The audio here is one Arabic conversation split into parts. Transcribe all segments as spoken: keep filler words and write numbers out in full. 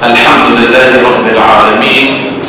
الحمد لله رب العالمين،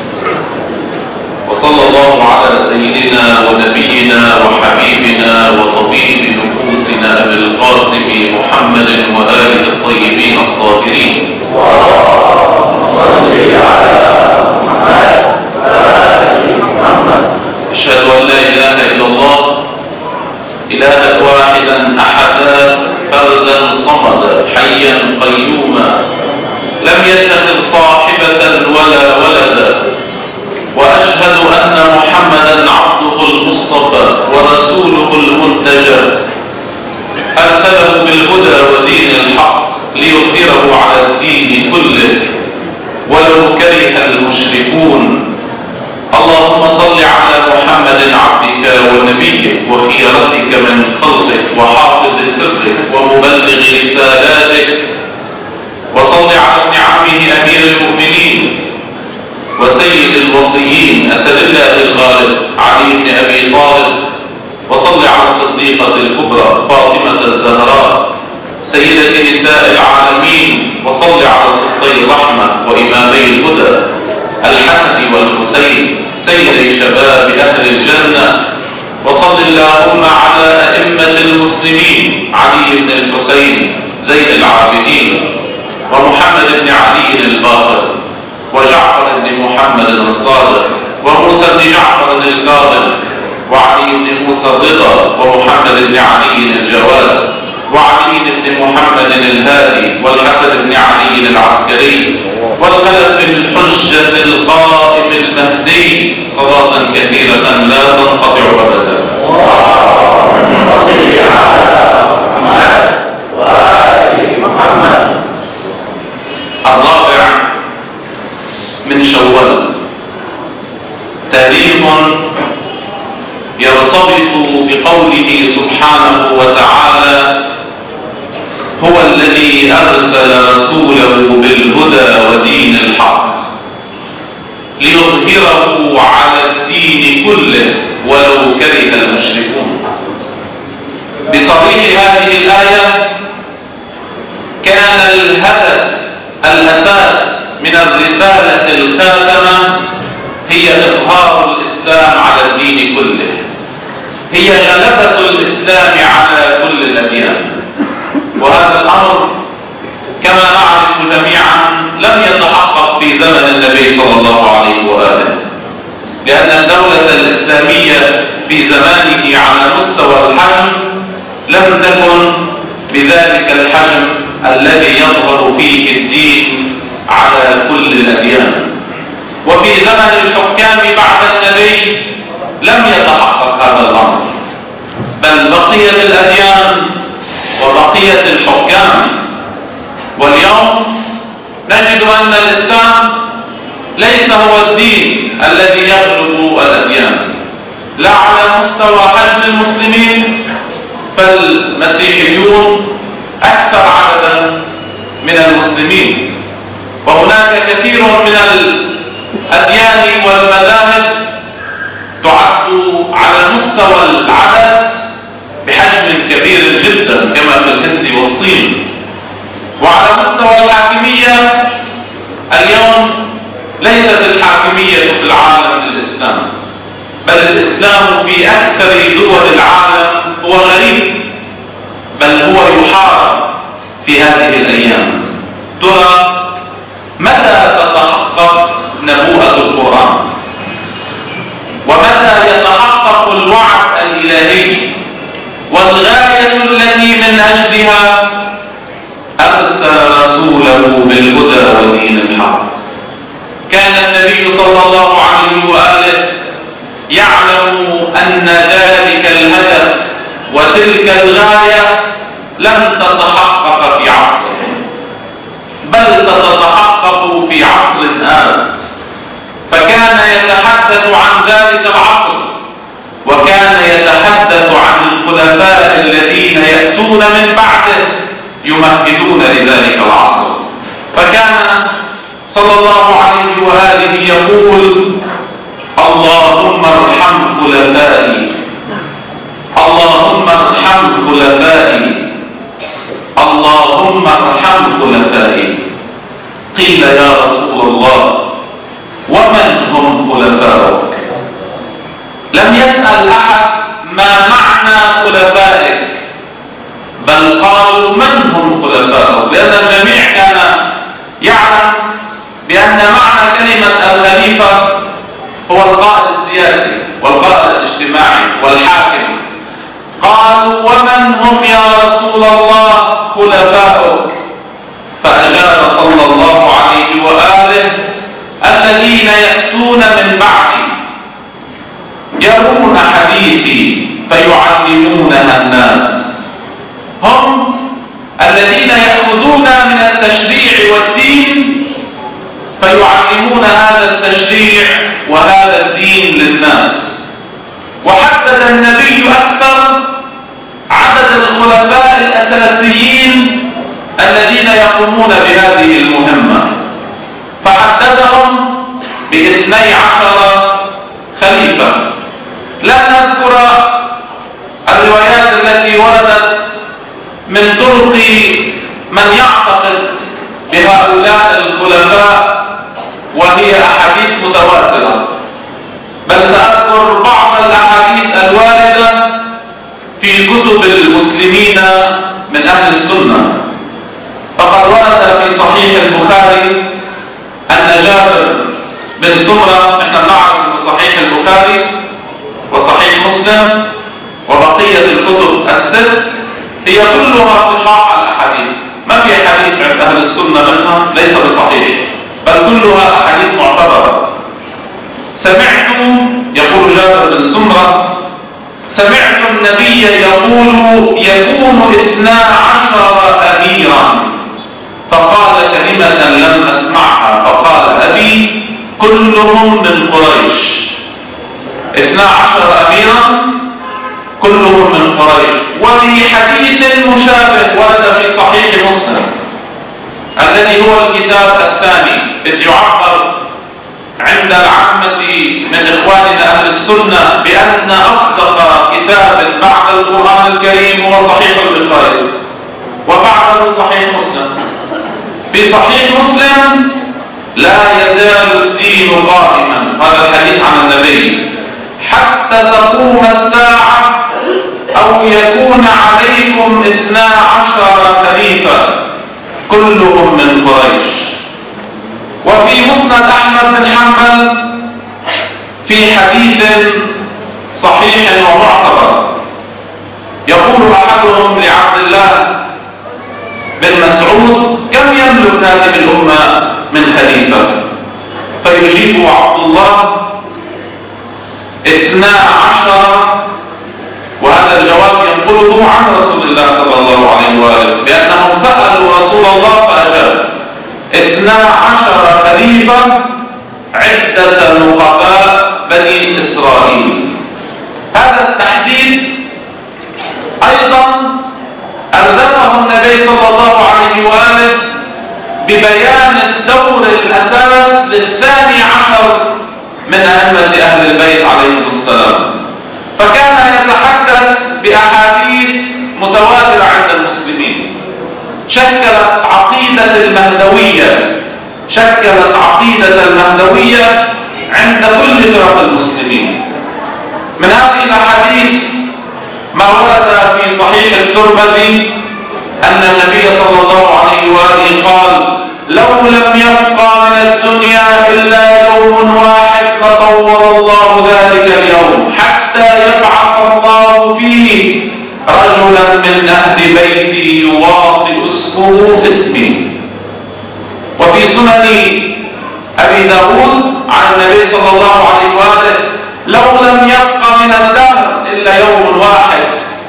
وصلى الله على سيدنا ونبينا وحبيبنا وطبيب نفوسنا أبي القاسم محمد وآله الطيبين الطاهرين. اللهم صل على محمد وآل محمد. أشهد أن لا إله إلا الله إلها واحدا أحدا فردا صمدا حيا قيوما لم يتخذ صاحبة ولا ولدا، وأشهد أن محمدا عبده المصطفى ورسوله المنتجى، أرسله بالهدى ودين الحق ليظهره على الدين كله ولو كره المشركون. اللهم صل على محمد عبدك ونبيك وخيرتك من خلقك وحافظ سرك ومبلغ رسالاتك، وصل على ابن عمه أمير المؤمنين وسيد الوصيين أسد الله الغالب علي بن أبي طالب، وصل على الصديقة الكبرى فاطمة الزهراء سيدة نساء العالمين، وصل على سبطي الرحمة وإمامي الهدى الحسن والحسين سيدي شباب أهل الجنة، وصل اللهم على أئمة المسلمين علي بن الحسين زين العابدين ومحمد بن علي الباقر وجعفر بن محمد الصادق وموسى بن جعفر الكاظم وعلي بن موسى الرضا ومحمد بن علي الجواد وعلي بن محمد الهادي والحسن بن علي العسكري والخلف الحجة القائم المهدي، صلاة كثيرة لا تنقطع أبدا. اللهم صل على محمد وآل محمد. الرابع من شوال تاريخ يرتبط بقوله سبحانه وتعالى: هو الذي أرسل رسوله بالهدى ودين الحق ليظهره على الدين كله ولو كره المشركون. بصريح هذه الآية كان الهدف الأساس من الرسالة الخاتمة هي إظهار الإسلام على الدين كله، هي غلبة الإسلام على كل الأديان. وهذا الأمر كما نعرف جميعا لم يتحقق في زمن النبي صلى الله عليه وآله، لأن الدولة الإسلامية في زمانه على مستوى الحجم لم تكن بذلك الحجم الذي يظهر فيه الدين على كل الأديان. وفي زمن الحكام بعد النبي لم يتحقق هذا الأمر، بل بقيت الأديان وبقية الحكام. واليوم نجد أن الإسلام ليس هو الدين الذي يغلب الأديان، لا على مستوى حجم المسلمين، فالمسيحيون أكثر عددا من المسلمين، وهناك كثير من الأديان والمذاهب تعد على مستوى العدد بحجم كبير جدا كما في الهند والصين. وعلى مستوى الحاكمية اليوم ليست الحاكمية في العالم للإسلام، بل الإسلام في أكثر دول العالم هو غريب، بل هو يحارب في هذه الأيام. ترى متى تتحقق نبوءة القرآن؟ ومتى يتحقق الوعد الإلهي والغاية التي من أجلها أرسل رسوله بالهدى ودين الحق؟ كان النبي صلى الله عليه وآله يعلم أن ذلك الهدف وتلك الغاية لن تتحقق في عصره، بل ستتحقق في عصر آت، فكان يتحدث عن ذلك العصر، وكان يتحدث عن الخلفاء الذين يأتون من بعده يمهدون لذلك العصر. فكان صلى الله عليه وآله يقول: اللهم ارحم خلفائي، اللهم ارحم خلفائي، اللهم ارحم خلفائي. قيل يا رسول الله ومن هم خلفاؤك؟ لم يسأل أحد ما معنى خلفائك، بل قالوا من هم خلفاؤك، لأن الجميع كان يعلم بأن معنى كلمة الخليفة هو القائد السياسي والقائد الاجتماعي والحاكم. قالوا ومن هم يا رسول الله خلفاؤك؟ فأجاب صلى الله عليه وآله الذين يأتون من بعدي يرون حديثي فيعلمونها الناس. هم الذين يأخذون من التشريع والدين فيعلمون هذا التشريع وهذا الدين للناس. وحدد النبي أكثر عدد الخلفاء الأساسيين الذين يقومون بهذه المهمة، فحددهم باثني عشر خليفة. لن نذكر الروايات التي وردت من طرق من يعتقد بهؤلاء الخلفاء وهي أحاديث متواترة، بل سأذكر بعض الأحاديث الواردة في كتب المسلمين من أهل السنة. فقد ورد في صحيح البخاري أن جابر بن سمرة، نحن نعرف أن صحيح البخاري وصحيح مسلم وبقية الكتب الست هي كلها صحاح الأحاديث، ما في حديث عند أهل السنة منها ليس بصحيح، بل كلها أحاديث معتبرة. سمعت، يقول جابر بن سمرة، سمعت النبي يقول يكون اثنا عشر أميرا، فقال كلمة لم أسمعها فقال أبي كلهم من قريش. اثنا عشر أميرا كلهم من قريش. وفي حديث مشابه ورد في صحيح مسلم الذي هو الكتاب الثاني، إذ يعبر عند العامة من إخواننا أهل السنة بأن أصدق كتاب بعد القرآن الكريم هو صحيح البخاري وبعده صحيح مسلم. في صحيح مسلم لا يزال الدين قائما، هذا الحديث عن النبي، حتى تقوم الساعة أو يكون عليكم اثنا عشر خليفة كلهم من قريش. وفي مسند أحمد بن حنبل في حديث صحيح ومعتبر يقول أحدهم لعبد الله بن مسعود كم يملك هذه الأمة من خليفة؟ فيجيب عبد الله اثنا عشر، وهذا الجواب ينقله عن رسول الله صلى الله عليه وآله بأنهم سألوا رسول الله فأجاب اثنا عشر خليفة عدة نقباء بني إسرائيل. هذا التحديد أيضا أردفه النبي صلى الله عليه وآله ببيان الدور الأساس للثاني عشر من أئمة أهل البيت عليهم السلام، فكان يتحدث بأحاديث متواترة عند المسلمين شكلت عقيدة المهدوية شكلت عقيدة المهدوية عند كل فرق المسلمين. من هذه الأحاديث ما ورد في صحيح الترمذي أن النبي صلى الله عليه وآله قال لو لم يبقى من الدنيا إلا يوم واحد لطول الله ذلك اليوم حتى يبعث الله فيه رجلا من أهل بيتي يواطئ اسمه اسمي. وفي سنن أبي داود عن النبي صلى الله عليه وآله لو لم يبقى من الدهر إلا يوم واحد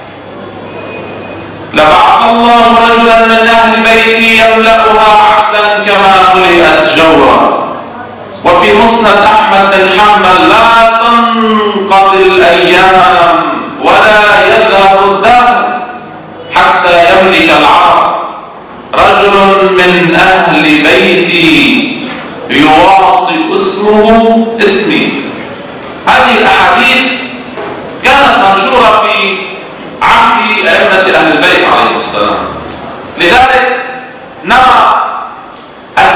لبعث الله رجلا من أهل بيتي يملأها عدلا كما ملئت جورا. وفي مسند أحمد بن حنبل لا تنقضي الأيام ولا يذهب الدهر حتى يملك العرب رجل من أهل بيتي يواطئ اسمه اسمي. هذه الأحاديث كانت منشورة في عهد أئمة أهل البيت عليهم السلام. لذلك نرى التأكيد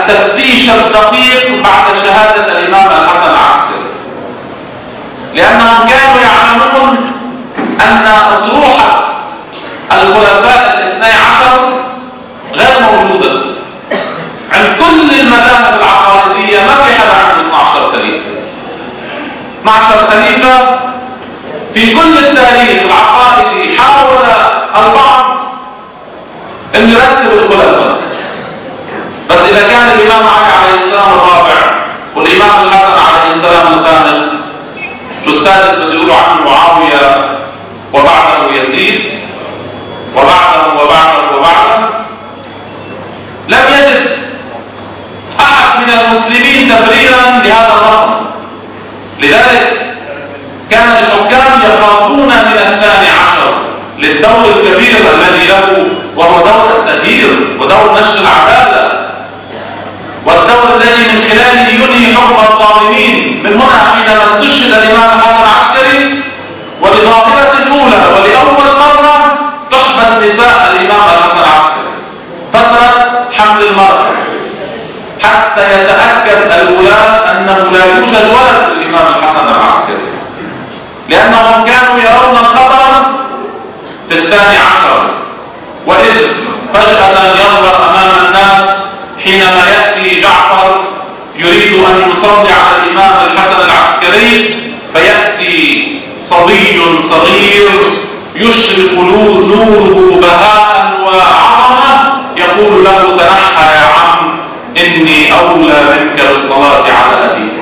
التفتيش الدقيق بعد شهادة الإمام الحسن العسكري، لأنهم كانوا يعلمون أن أطروحة الخلفاء الاثني عشر غير موجودة عند كل المذاهب العقائدية. ما في حدا عنده اثني عشر خليفة. اثني عشر خليفة في كل التاريخ العقائدي حاول البعض أن يرتب الخلفاء، بس إذا كان الإمام علي عليه السلام الرابع والإمام الحسن عليه السلام الخامس، شو السادس بده يقولوا عنه معاوية وبعده يزيد وبعده وبعده وبعده، لم يجد أحد من المسلمين تبريرا لهذا الرقم. لذلك كان الحكام يخافون من الثاني عشر للدور الكبير الذي له، وهو دور التغيير ودور نشر العدالة، والدور الذي من خلاله ينهي حكم الظالمين. من هنا حينما استشهد الإمام الحسن العسكري ولظاهرة الأولى ولأول مرة تحبس نساء الإمام الحسن العسكري فترة حمل المرأة حتى يتأكد الولاة أنه لا يوجد ولد للإمام الحسن العسكري، لأنهم كانوا يرون الخطر في الثاني عشر. وإذ فجأة يظهر أمام الناس حينما يأتي جعفر يريد أن يصلي على الإمام الحسن العسكري، فيأتي صبي صغير يشرق نوره بهاء وعظمة يقول له تنحى يا عم إني أولى منك بالصلاة على أبيك.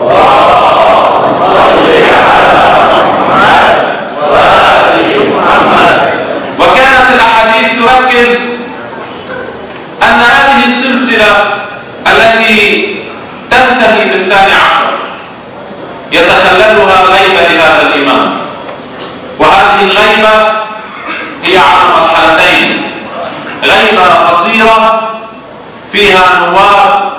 وكانت الأحاديث تركز أن هذه السلسلة التي تنتهي بالثاني عشر يتخللها غيبة لهذا الإمام، وهذه الغيبة هي على مرحلتين: غيبة قصيرة فيها نواب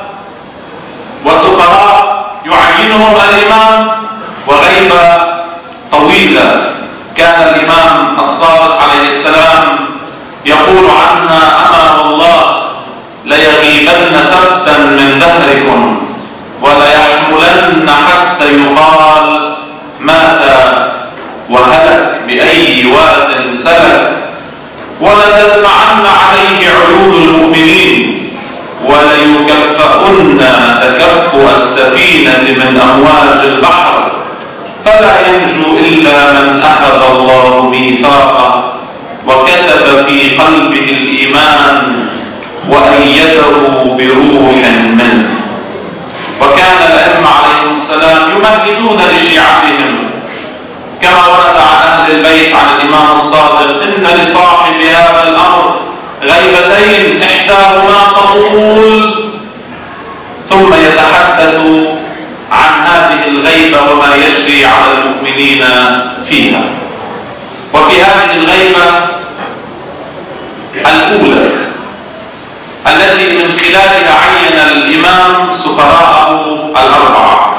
وسفراء يعينهم الإمام، وغيبة طويلة كان الإمام الصادق عليه السلام يقول عنها أما والله ليغيبن سبتا من دهركم وليحملن حتى يقال مات وهلك بأي واد سلك ولتدمعن عليه عيون المؤمنين وليكفؤن تكفؤ السفينة من أمواج البحر فلا ينجو إلا من أخذ الله ميثاقه وكتب في قلبه الإيمان وأيده بروح منه. وكان الأئمة عليهم السلام يمهدون لشيعتهم كما ورد عن أهل البيت عن الإمام الصادق إن لصاحب هذا الأمر غيبتين إحداهما تطول، ثم يتحدث عن هذه الغيبة وما يجري على المؤمنين فيها. وفي هذه الغيبة الأولى التي من خلالها عين الإمام سفراءه الأربعة،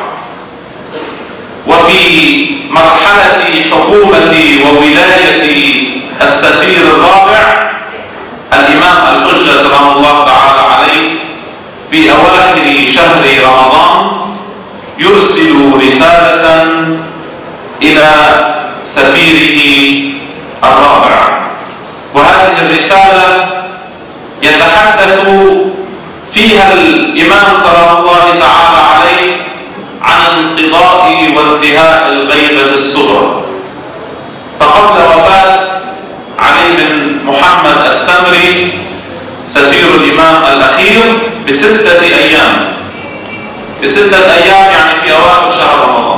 وفي مرحلة حكومة وولاية السفير الرابع الإمام الحجة سلام الله تعالى عليه في أواخر شهر رمضان يرسل رسالة إلى سفيره الرابع، وهذه الرسالة يتحدث فيها الإمام صلى الله تعالى عليه عن انقضاء وانتهاء الغيبة الصغرى. فقبل وفاة علي بن محمد السمري سفير الإمام الأخير بستة أيام بستة أيام يعني في أواخر شهر رمضان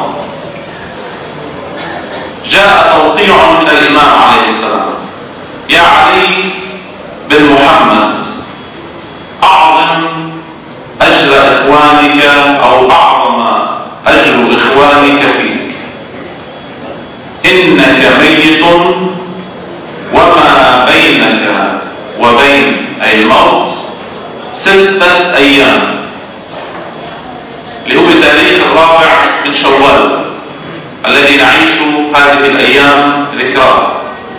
جاء توقيع من الإمام عليه السلام: يا علي بن محمد أعظم أجر إخوانك أو أعظم أجر إخوانك فيك، إنك ميت وما بينك وبين أي الموت ستة أيام، اللي هو تاريخ الرابع من شوال الذي نعيش هذه الأيام ذكراه.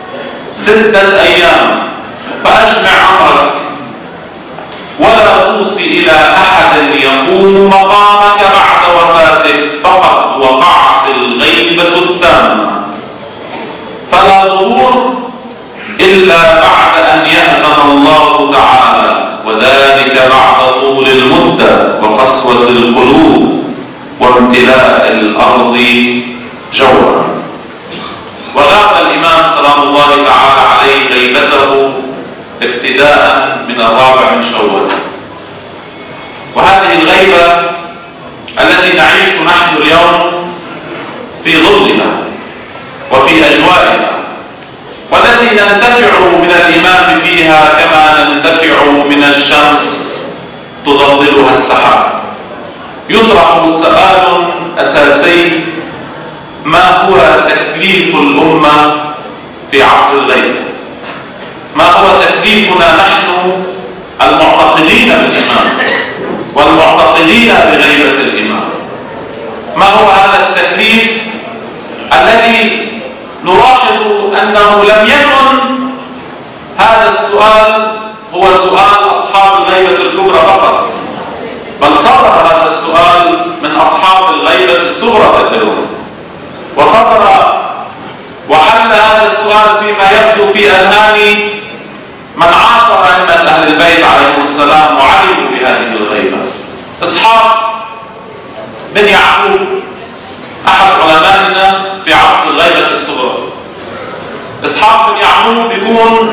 ستة أيام، فأجمع أمرك ولا توصي النفوس إلى أحد يقوم مقامك بعد وفاتك فقد وقعت الغيبة التامة، فلا ظهور إلا بعد أن يأذن الله تعالى، وذلك بعد طول المدة وقسوة القلوب وامتلاء الأرض جورا. وغاب الإمام سلام الله تعالى عليه غيبته ابتداء من الرابع من شوال، وهذه الغيبة التي نعيش نحن اليوم في ظلها وفي أجوائها، والتي ننتفع من الإمام فيها كما ننتفع من الشمس تظللها السحاب. يطرح سؤال أساسي: ما هو تكليف الأمة في عصر الغيبة؟ ما هو تكليفنا نحن المعتقدين بالإمام والمعتقدين بغيبة الإمام؟ ما هو هذا التكليف الذي نلاحظ أنه لم يكن هذا السؤال هو سؤال أصحاب الغيبة الكبرى فقط، بل صدر هذا السؤال من أصحاب الغيبة الصغرى كثيرون، وصدر وحل هذا السؤال فيما يبدو في أذهان من عاصر أئمة أهل البيت عليهم السلام وعلموا بهذه الغيبة. إسحاق بن يعقوب أحد علمائنا في عصر الغيبة الصغرى. إسحاق بن يعقوب يكون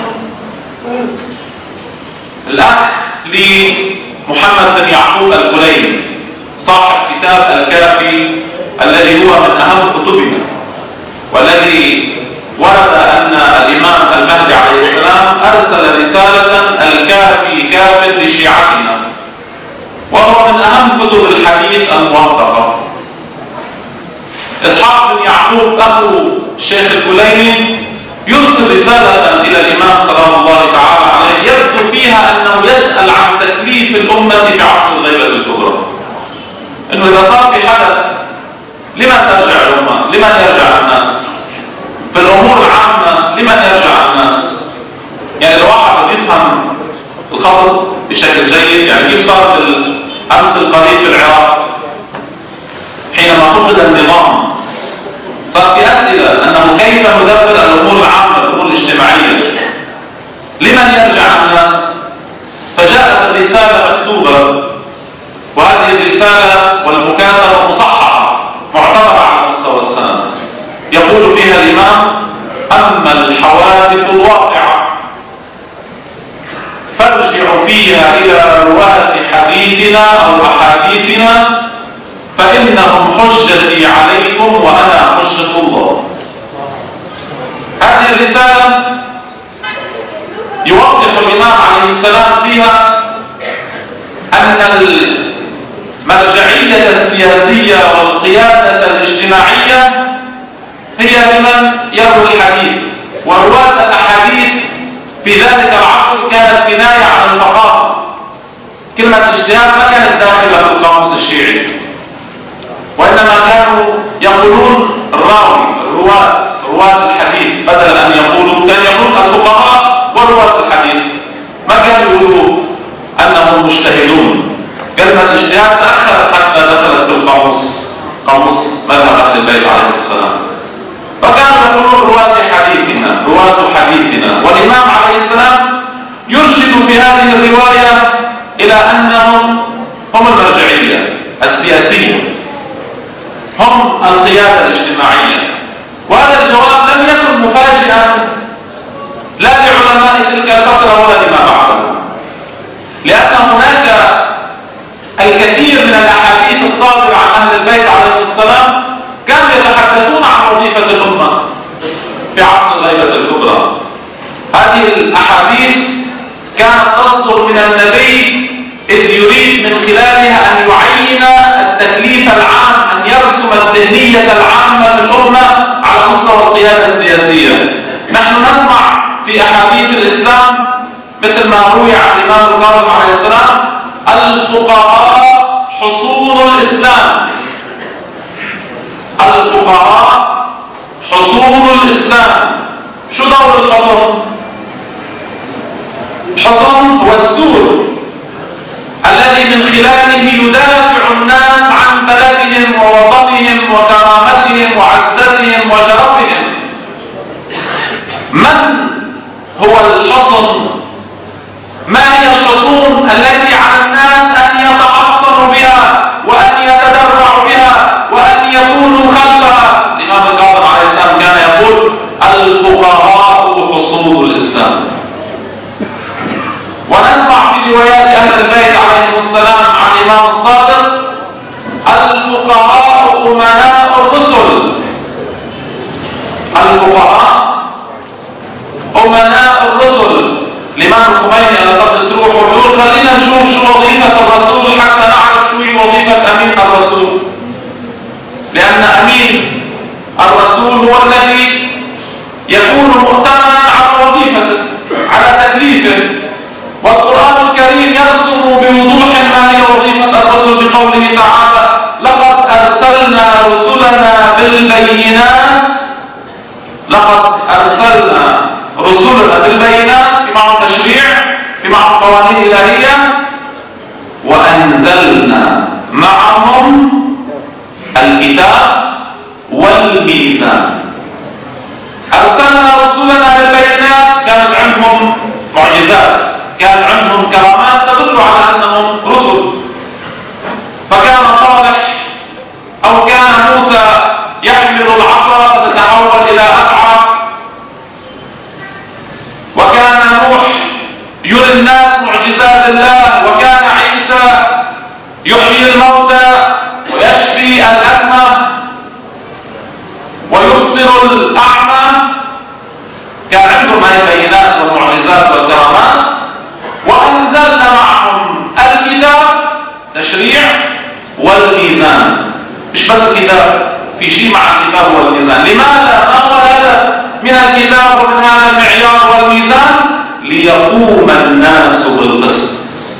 الأخ لمحمد بن يعقوب الكليني صاحب كتاب الكافي الذي هو من أهم كتبنا، والذي ورد أن الإمام المهدي عليه السلام أرسل رسالة الكافي كافر لشيعتنا، وهو من أهم كتب الحديث الموثقة. إسحاق بن يعقوب أخو الشيخ الكليني يرسل رسالة إلى الإمام سلام الله تعالى عليه يبدو فيها أنه يسأل عن تكليف الأمة في عصر الغيبة الكبرى، أنه إذا صار في حدث لمن ترجع الأمة؟ لمن يرجع الناس؟ في الأمور العامة لمن يرجع الناس؟ يعني لو واحد يفهم الخطر بشكل جيد، يعني كيف صار في الأمس القريب في العراق حينما فقد النظام، صار في أسئلة أنه كيف ندبر الأمور العامة الأمور الاجتماعية، لمن يرجع الناس؟ فجاءت الرسالة مكتوبة، وهذه الرسالة والمكاتبة مصححة معتبرة على مستوى السند. يقول فيها الإمام: أما الحوادث الواقعة فارجعوا فيها إلى رواة حديثنا أو أحاديثنا فإنهم حجتي عليكم وأنا حجة الله. هذه الرسالة يوضح الإمام عليه السلام فيها أن المرجعية السياسية والقيادة الاجتماعية هي لمن يروي الحديث، ورواة الأحاديث في ذلك العصر كانت كناية عن الفقاهة. كلمة الاجتهاد ما كانت داخلة في القاموس الشيعي، وإنما كانوا يقولون الراوي، الرواة، رواة الحديث، بدلا أن يقولوا كان يقول الفقهاء ورواة الحديث، ما كانوا يقولوا أنهم مجتهدون. كلمة الاجتهاد تأخرت حتى دخلت في القاموس، قاموس مذهب أهل البيت عليهم السلام، فكانوا يقولون رواة حديثنا، رواة حديثنا. والإمام عليه السلام يرشد في هذه الرواية إلى أنهم هم المرجعية السياسية، هم القيادة الاجتماعية. وهذا الجواب لم يكن مفاجئا لا لعلماء تلك الفترة ولا لما بعده، لأن هناك الكثير من الأحاديث الصادرة عن أهل البيت عليهم السلام كانوا يتحدثون عن وظيفة الأمة في عصر الغيبة الكبرى. هذه الأحاديث كانت تصدر من النبي إذ يريد من خلالها أن يعين التكليف العام، أن يرسم الذهنية العامة في الأمة على مستوى القيادة السياسية. نحن نسمع في أحاديث الإسلام مثل ما روي عن الإمام الكاظم عليه السلام: الفقهاء حصول الإسلام. الفقهاء حصول الإسلام. شو دور الحصن؟ الحصن هو السور الذي من خلاله يدافع الناس عن بلدهم ووطنهم وكرامتهم وعزتهم وشرفهم. من هو الحصن؟ ما هي الحصون التي على الناس أن يتحصنوا بها وأن يتدرعوا بها وأن يكونوا خلفها؟ الإمام الكاظم عليه السلام كان يقول: الفقهاء حصون الإسلام. ونسمع في روايات أهل البيت عليهم السلام عن الإمام الصادق: الفقهاء أمناء الرسل. الفقهاء أمناء الرسل. الإمام الخميني على قدس روحه يقول: خلينا نشوف شو وظيفة الرسول حتى نعرف شو هي وظيفة أمين الرسول. لأن أمين الرسول هو الذي يكون مؤتمنا على وظيفته، على تكليفه. والقرآن الكريم يرسم بوضوح ما هي وظيفة الرسول بقوله تعالى: لقد أرسلنا رسلنا بالبينات. لقد أرسلنا رسلنا بالبينات في معنى التشريع، في معنى القوانين الإلهية. وأنزلنا معهم الكتاب والميزان. أرسلنا رسلنا بالبينات، كانت عندهم معجزات، كان عندهم كرامات تدل على أنهم رسل. فكان صالح أو كان موسى يحمل العصا فتتحول إلى أفعى، وكان نوح يري الناس معجزات الله، وكان عيسى يحيي الموتى ويشفي الأكمه ويبصر الأعمى. كان عندهم هذه البينات والمعجزات والكرامات. وأنزلنا معهم الكتاب تشريع والميزان. مش بس الكتاب، في شيء مع الكتاب والميزان. لماذا؟ ما هو الهدف من الكتاب ومن هذا المعيار والميزان؟ ليقوم الناس بالقسط.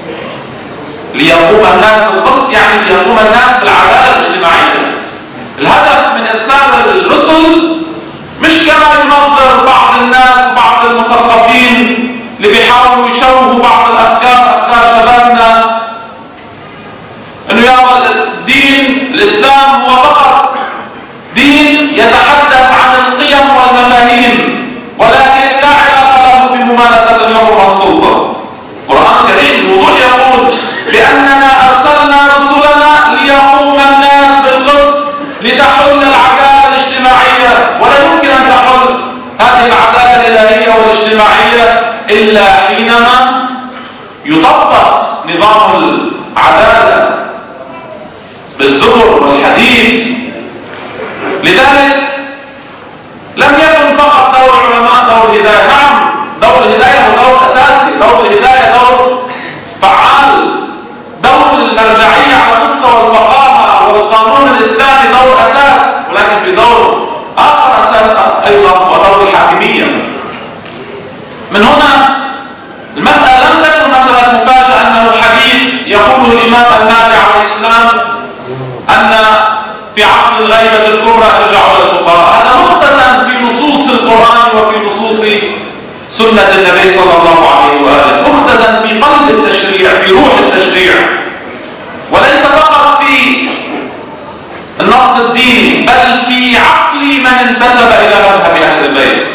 ليقوم الناس بالقسط يعني ليقوم الناس بالعدالة الاجتماعية. الهدف من إرسال الرسل مش كما ينظر بعض الناس وبعض المثقفين اللي بيحاولوا يشوهوا بعض الأفكار، أفكار شبابنا، إنه يرى الدين الإسلام هو فقط دين يتحدث عن القيم والمفاهيم، ولكن لا علاقة له بممارسة الحكم والسلطة. القرآن الكريم بوضوح يقول بأننا أرسلنا رسلنا ليقوم الناس بالقسط، لتحل العدالة الاجتماعية. ولا يمكن أن تحل هذه العدالة الإلهية والاجتماعية إلا حينما يطبق نظام العدالة بالزبر والحديد. لذلك لم يكن فقط دور العلماء دور الهداية. نعم، دور الهداية هو دور أساسي، دور الهداية دور فعال. دور المرجعية على مستوى الفقاهة والقانون الإسلامي دور أساس، ولكن في دور آخر أساس أيضا هو دور الحاكمية. من هنا المسألة لم تكن مسألة مفاجأة أنه حديث يقوله الإمام المهدي عليه السلام أن في عصر الغيبة الكبرى ارجعوا إلى الفقراء. هذا مختزن في نصوص القرآن وفي نصوص سنة النبي صلى الله عليه وآله، مختزن في قلب التشريع، في روح التشريع، وليس فقط في النص الديني بل في عقل من انتسب إلى مذهب أهل البيت.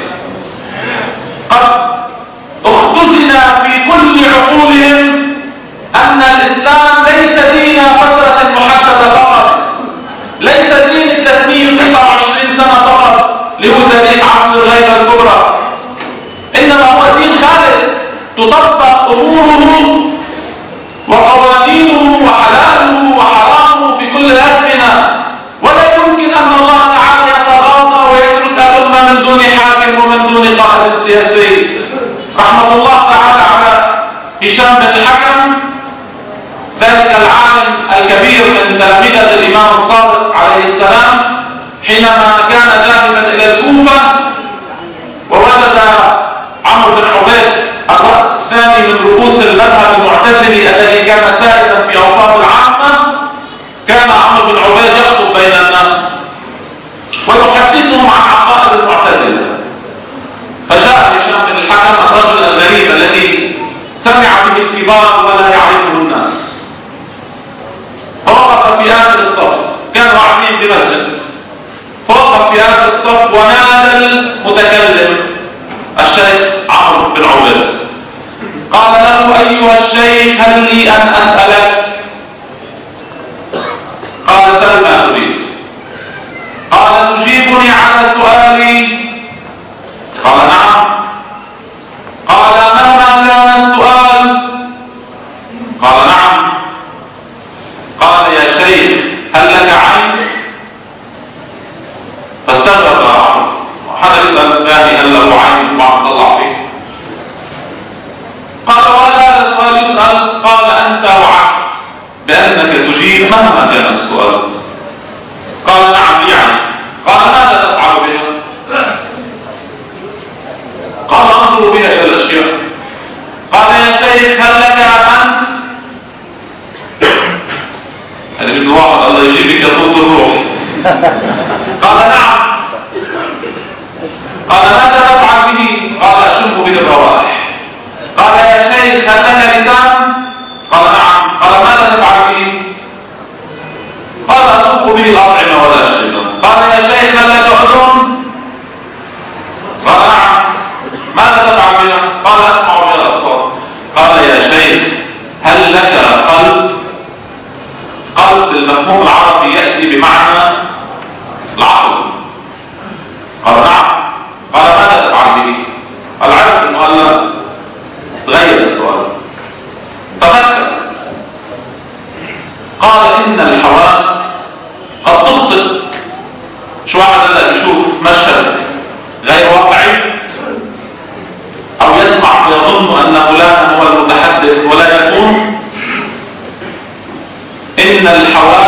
قد اختزن في كل عقولهم أن الإسلام ليس دين فترة محددة فقط، ليس دين التدمير تسعة وعشرين سنة فقط اللي هو تاريخ عصر الغيبة الكبرى، إنما هو دين خالد تطبق أموره وقوانينه وحلاله وحرامه في كل الأزمنة. ولا يمكن أن الله تعالى يتغاضى ويترك الأمة من دون حاكم ومن دون قائد سياسي. رحمة الله تعالى على هشام بن الحكم، ذلك العالم الكبير من تلاميذ الإمام الصادق عليه السلام، حينما كان ذاهبا إلى الكوفة ووجد عمرو بن عبيد الرأس الثاني من رؤوس المذهب المعتزلي الذي كان سائدا في أوساط العامة، كان عمرو بن عبيد يخطب بين الناس ويحدثهم عن عقائد المعتزلة. فجاء هشام بن الحكم الرجل الغريب الذي سمع به الكبار ولا يعرفه الناس، فوقف في آخر الصف، كانوا قاعدين في مسجد، فوقف في آخر الصف ونادى المتكلم الشيخ عمرو بن عبيد، قال له: أيها الشيخ هل لي أن أسألك؟ قال: سل ما تريد. قال: تجيبني على سؤالي؟ قال: نعم. قال: مهما كان السؤال؟ قال: نعم. قال: يا شيخ هل لك عين؟ فاستغرب عمرو، حدا يسأل الثاني هل له عين وعم طلع فيه. قال: وهل هذا السؤال يسأل؟ قال: أنت وعدت بأنك تجيب مهما كان السؤال. قال: نعم لي عين. قال: ماذا تفعل بها؟ قال: انظر بها إلى الأشياء. قال: يا شيخ هل لك أنف؟ هذا مثل واحد الله يجيبك يطوط الروح. قال: نعم. قال: ماذا تفعل به؟ قال: أشم به الروائح. قال: يا شيخ هل لك لسان؟ قال: نعم. قال: ماذا تفعل به؟ قال: أذوق به الأطعمة ولا شيء. قال: يا شيخ هل لك أذن؟ قال: نعم. ماذا تفعل بها؟ قال: أسمع بها الأصوات. قال: يا شيخ هل لك قلب؟ قلب المفهوم العربي يأتي بمعنى العقل. قال: نعم. قال: ماذا تفعل به؟ قال: عرف انه هلا تغير السؤال ففكر. قال: ان الحواس قد تخطئ. شو واحد هلا بيشوف مشهد غير واقعي او يسمع ويظن ان فلانا هو المتحدث ولا يكون. ان الحواس